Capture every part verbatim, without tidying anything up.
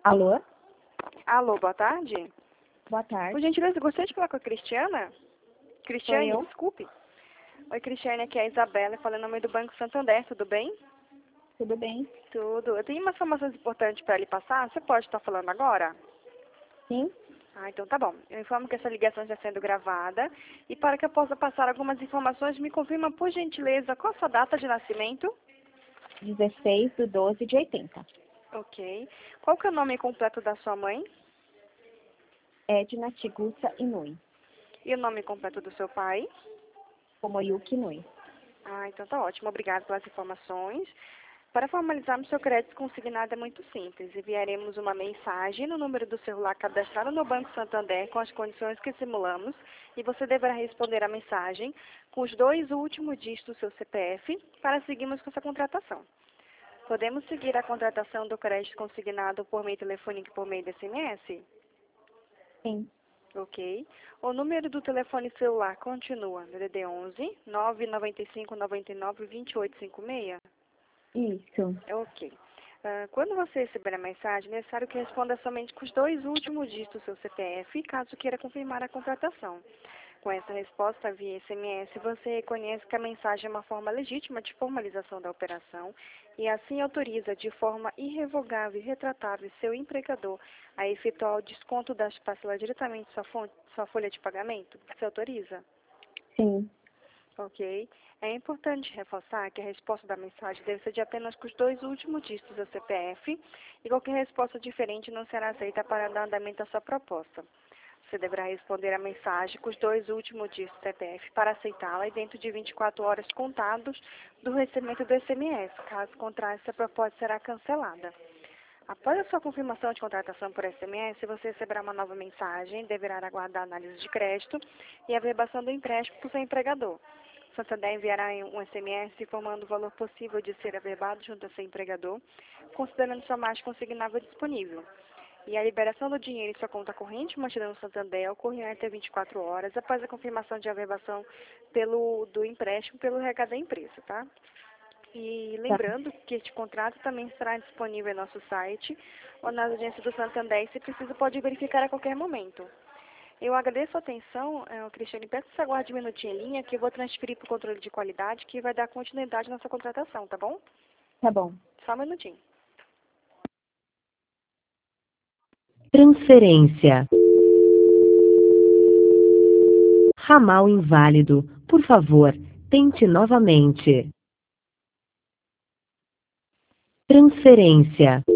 Alô? Alô, boa tarde. Boa tarde. Por gentileza, gostaria de falar com a Cristiana? Cristiane, Sou eu. desculpe. Oi, Cristiane, aqui é a Isabela, falando em nome do Banco Santander, tudo bem? Tudo bem? Tudo. Eu tenho umas informações importantes para lhe passar, você pode estar falando agora? Sim? Ah, então tá bom. Eu informo que essa ligação está sendo gravada e para que eu possa passar algumas informações, me confirma, por gentileza, qual a sua data de nascimento? dezesseis de doze de oitenta. Ok. Qual que é o nome completo da sua mãe? Edna Tigusa Inui. E o nome completo do seu pai? Tomoyuki Inui. Ah, então tá ótimo. Obrigada pelas informações. Para formalizarmos seu crédito consignado é muito simples. Enviaremos uma mensagem no número do celular cadastrado no Banco Santander com as condições que simulamos e você deverá responder a mensagem com os dois últimos dígitos do seu C P F para seguirmos com essa contratação. Podemos seguir a contratação do crédito consignado por meio telefônico e por meio de S M S? Sim. Ok. O número do telefone celular continua no D D onze, nove nove cinco nove nove, dois oito cinco seis? Isso. Ok. Ah, quando você receber a mensagem, é necessário que responda somente com os dois últimos dígitos do seu C P F, caso queira confirmar a contratação. Com essa resposta via S M S, você reconhece que a mensagem é uma forma legítima de formalização da operação e assim autoriza de forma irrevogável e retratável seu empregador a efetuar o desconto das parcelas diretamente em sua, fonte, sua folha de pagamento. Você autoriza? Sim. Ok. É importante reforçar que a resposta da mensagem deve ser de apenas com os dois últimos dígitos do C P F e qualquer resposta diferente não será aceita para dar andamento à sua proposta. Você deverá responder a mensagem com os dois últimos dígitos do C P F para aceitá-la e dentro de vinte e quatro horas contados do recebimento do S M S. Caso contrário, essa proposta será cancelada. Após a sua confirmação de contratação por S M S, você receberá uma nova mensagem, deverá aguardar a análise de crédito e a averbação do empréstimo por seu empregador. O Santander enviará um S M S informando o valor possível de ser averbado junto ao seu empregador, considerando sua margem consignável disponível. E a liberação do dinheiro em sua conta corrente mantida no Santander ocorrerá até vinte e quatro horas após a confirmação de averbação pelo, do empréstimo pelo R H da empresa, tá? E Tá. lembrando que este contrato também estará disponível em nosso site ou na agência do Santander e, se precisa, pode verificar a qualquer momento. Eu agradeço a atenção, eh, Cristiane, peço que você aguarde um minutinho em linha que eu vou transferir para o controle de qualidade que vai dar continuidade na sua contratação, tá bom? Tá bom. Só um minutinho. Transferência. Ramal inválido. Por favor, tente novamente. Transferência.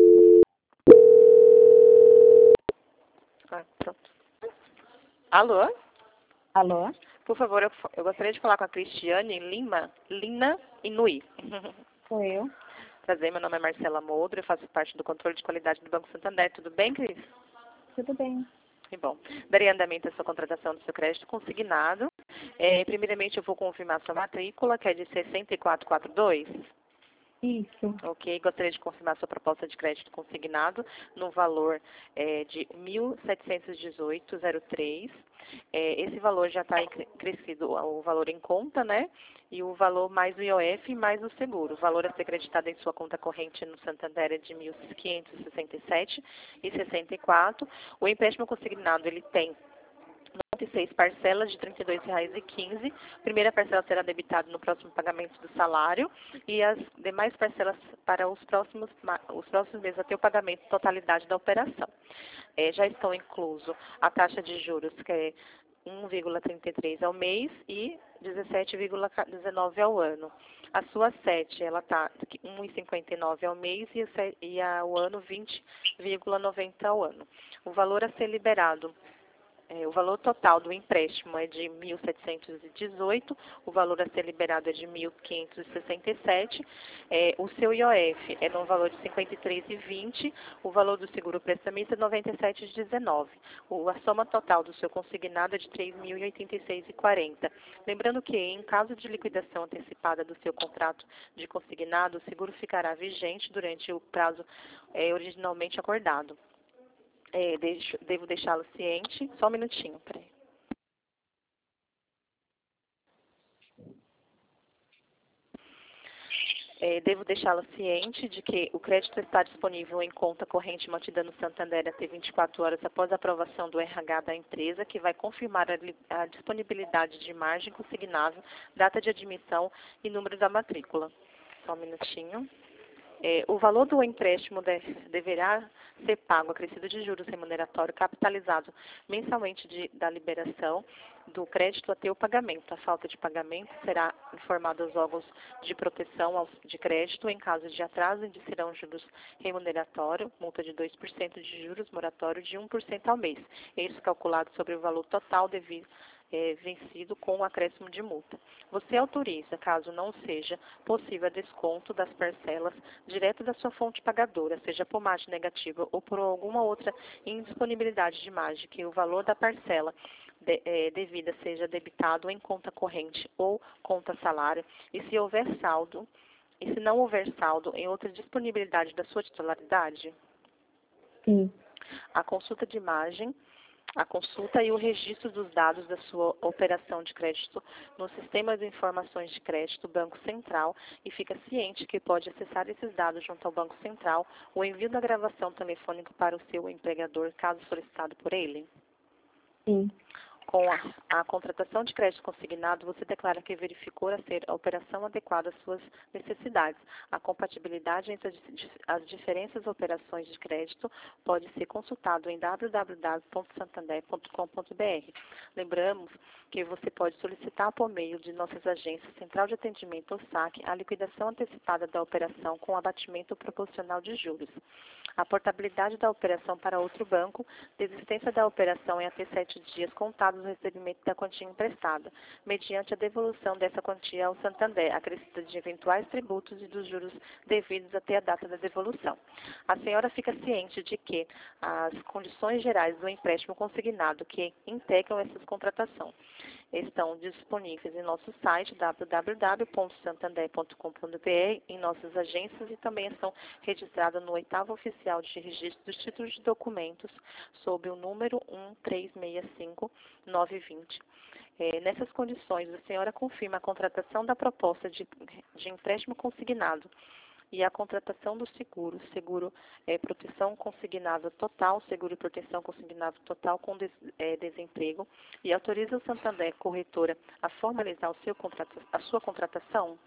Ah, pronto. Alô? Alô? Por favor, eu, eu gostaria de falar com a Cristiane Lima, Lina Inui. Sou eu. Prazer, meu nome é Marcela Moldro, eu faço parte do controle de qualidade do Banco Santander. Tudo bem, Cris? Tudo bem. Que bom. Darei andamento à sua contratação do seu crédito consignado. É, primeiramente, eu vou confirmar sua matrícula, que é de seis quatro quatro dois. Isso. Ok, gostaria de confirmar sua proposta de crédito consignado no valor é, de mil setecentos e dezoito vírgula zero três. É, esse valor já está crescido, o valor em conta, né? E o valor mais o I O F mais o seguro. O valor a ser acreditado em sua conta corrente no Santander é de mil quinhentos e sessenta e sete vírgula sessenta e quatro. O empréstimo consignado, ele tem noventa e seis parcelas de trinta e dois reais e quinze. Primeira parcela será debitada no próximo pagamento do salário e as demais parcelas para os próximos, os próximos meses até o pagamento totalidade da operação. É, já estão incluso a taxa de juros, que é um vírgula trinta e três ao mês e dezessete vírgula dezenove ao ano. A sua sete, ela está um vírgula cinquenta e nove ao mês e, e ao ano vinte vírgula noventa ao ano. O valor a ser liberado, É, o valor total do empréstimo é de mil setecentos e dezoito, o valor a ser liberado é de mil quinhentos e sessenta e sete, é, o seu I O F é no valor de cinquenta e três reais e vinte, o valor do seguro prestamista é noventa e sete reais e dezenove. O, a soma total do seu consignado é de três mil e oitenta e seis reais e quarenta. Lembrando que, em caso de liquidação antecipada do seu contrato de consignado, o seguro ficará vigente durante o prazo é, originalmente acordado. É, deixo, devo deixá-lo ciente. Só um minutinho, peraí. É, devo deixá-la ciente de que o crédito está disponível em conta corrente mantida no Santander até vinte e quatro horas após a aprovação do R H da empresa, que vai confirmar a, li- a disponibilidade de margem consignável, data de admissão e número da matrícula. Só um minutinho. É, o valor do empréstimo de, deverá ser pago acrescido de juros remuneratório capitalizado mensalmente de, da liberação do crédito até o pagamento. A falta de pagamento será informada aos órgãos de proteção aos, de crédito. Em caso de atraso, indirão juros remuneratório, multa de dois por cento de juros, moratório de um por cento ao mês. Isso calculado sobre o valor total devido É, vencido com o acréscimo de multa. Você autoriza, caso não seja possível desconto das parcelas direto da sua fonte pagadora, seja por margem negativa ou por alguma outra indisponibilidade de margem, que o valor da parcela de, é, devida seja debitado em conta corrente ou conta salário, e se houver saldo, e se não houver saldo em outra disponibilidade da sua titularidade, Sim. a consulta de margem a consulta e o registro dos dados da sua operação de crédito no Sistema de Informações de Crédito Banco Central e fica ciente que pode acessar esses dados junto ao Banco Central o envio da gravação telefônica para o seu empregador, caso solicitado por ele. Sim. Com a, a contratação de crédito consignado, você declara que verificou a ser a operação adequada às suas necessidades. A compatibilidade entre as, as diferentes operações de crédito pode ser consultado em w w w ponto santander ponto com ponto b r. Lembramos que você pode solicitar por meio de nossas agências Central de Atendimento ou S A C a liquidação antecipada da operação com abatimento proporcional de juros. A portabilidade da operação para outro banco, desistência da operação em até sete dias contados no recebimento da quantia emprestada, mediante a devolução dessa quantia ao Santander, acrescida de eventuais tributos e dos juros devidos até a data da devolução. A senhora fica ciente de que as condições gerais do empréstimo consignado que integram essas contratações estão disponíveis em nosso site w w w ponto santander ponto com ponto b r, em nossas agências, e também estão registradas no oitavo oficial de registro dos títulos de documentos sob o número um três seis cinco nove dois zero. É, nessas condições, a senhora confirma a contratação da proposta de, de empréstimo consignado e a contratação do seguro, seguro é, proteção consignável total, seguro e proteção consignável total com des, é, desemprego, e autoriza o Santander Corretora a formalizar o seu contrata, a sua contratação?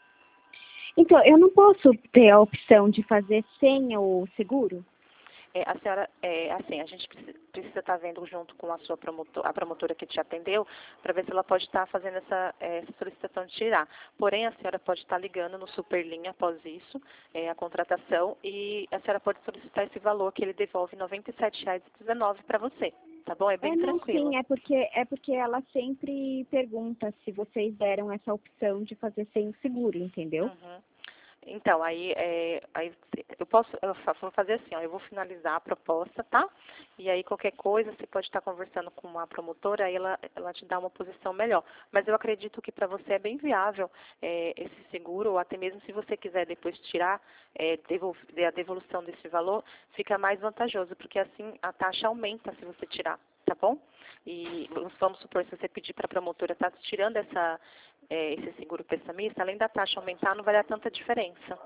Então, eu não posso ter a opção de fazer sem o seguro? É, a senhora, é, assim, a gente precisa estar vendo junto com a sua promotora, a promotora que te atendeu, para ver se ela pode estar fazendo essa, essa solicitação de tirar. Porém, a senhora pode estar ligando no Superlinha após isso, é, a contratação, e a senhora pode solicitar esse valor que ele devolve noventa e sete reais e dezenove centavos para você. Tá bom? É bem É, não, tranquilo. sim, é porque, é porque ela sempre pergunta se vocês deram essa opção de fazer sem o seguro, entendeu? Uhum. Então, aí, é, aí eu posso eu vou fazer assim, ó, eu vou finalizar a proposta, tá? E aí qualquer coisa, você pode estar conversando com uma promotora, aí ela, ela te dá uma posição melhor. Mas eu acredito que para você é bem viável é, esse seguro, ou até mesmo se você quiser depois tirar é, devolver, a devolução desse valor, fica mais vantajoso, porque assim a taxa aumenta se você tirar, tá bom? E vamos supor, se você pedir para a promotora estar tirando essa É, esse seguro prestamista, além da taxa aumentar, não vai dar tanta diferença.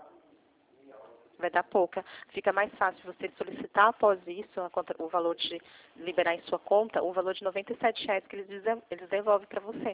Vai dar pouca. Fica mais fácil você solicitar após isso a conta, o valor de liberar em sua conta, o valor de noventa e sete reais que eles, eles devolvem para você.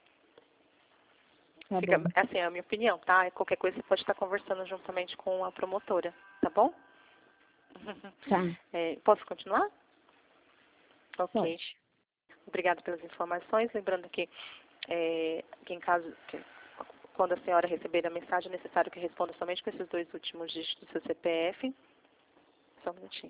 Tá Fica, bom. assim, é a minha opinião, tá? Qualquer coisa você pode estar conversando juntamente com a promotora, tá bom? Tá. É, posso continuar? Ok. Pode. Obrigada pelas informações. Lembrando que É, que em caso, que, quando a senhora receber a mensagem, é necessário que responda somente com esses dois últimos dígitos do seu C P F. Só um minutinho.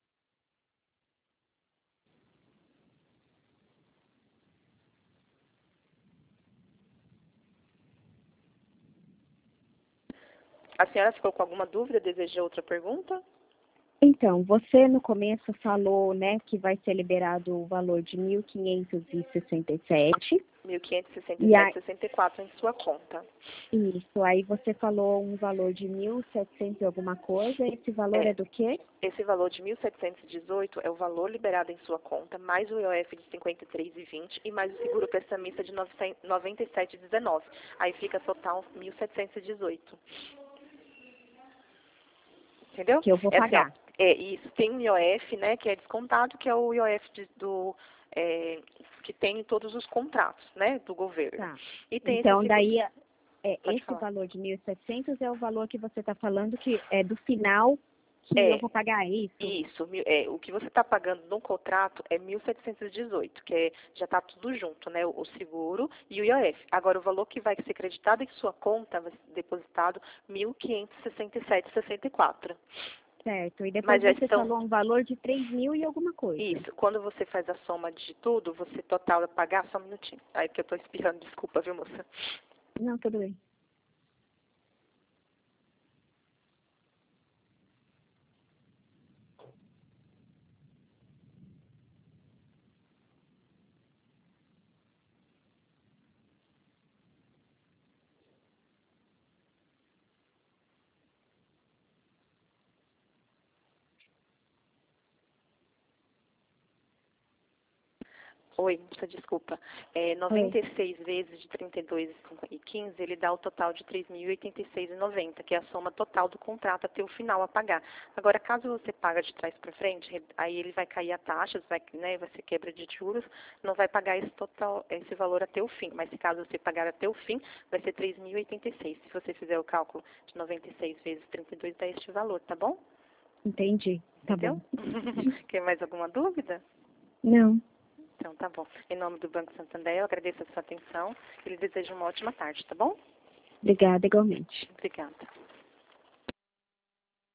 A senhora ficou com alguma dúvida? Deseja outra pergunta? Então, você no começo falou, né, que vai ser liberado o valor de mil quinhentos e sessenta e sete. mil quinhentos e sessenta e E sete aí, vírgula sessenta e quatro em sua conta. isso, aí você falou um valor de mil e setecentos e alguma coisa. Esse valor é, É. é do quê? Esse valor de mil setecentos e dezoito é o valor liberado em sua conta, mais o I O F de cinquenta e três reais e vinte centavos e mais o seguro prestamista de noventa e sete reais e dezenove centavos. Aí fica total mil setecentos e dezoito. Entendeu? Que eu vou É assim, pagar. ó, é, isso tem um I O F, né, que é descontado, que é o I O F de, do, é, que tem em todos os contratos, né, do governo. Tá. E tem Então, esse daí, é, Pode esse falar. valor de mil e setecentos é o valor que você está falando que é do final que É. eu vou pagar, é isso? Isso, mil- é, o que você está pagando no contrato é mil setecentos e dezoito, que é, já está tudo junto, né? O, o seguro e o I O F. Agora, o valor que vai ser creditado em sua conta vai ser depositado mil quinhentos e sessenta e sete vírgula sessenta e quatro. Certo. E Mas depois já você estão- falou um valor de três mil e alguma coisa. Isso, quando você faz a soma de tudo, você total vai pagar, só um minutinho. Aí que eu estou espirrando, desculpa, viu, moça? Não, tudo bem. Oi, moça, desculpa. É, noventa e seis vezes de trinta e dois e quinze, ele dá o total de três mil e oitenta e seis reais e noventa, que é a soma total do contrato até o final a pagar. Agora, caso você paga de trás para frente, aí ele vai cair a taxa, vai, né, vai ser quebra de juros, não vai pagar esse total, esse valor até o fim. Mas se caso você pagar até o fim, vai ser três mil e oitenta e seis. Se você fizer o cálculo de noventa e seis vezes trinta e dois, dá este valor, tá bom? Entendi. Tá Entendeu? bom. Quer mais alguma dúvida? Não. Então, tá bom. Em nome do Banco Santander, eu agradeço a sua atenção e lhe desejo uma ótima tarde, tá bom? Obrigada, igualmente. Obrigada.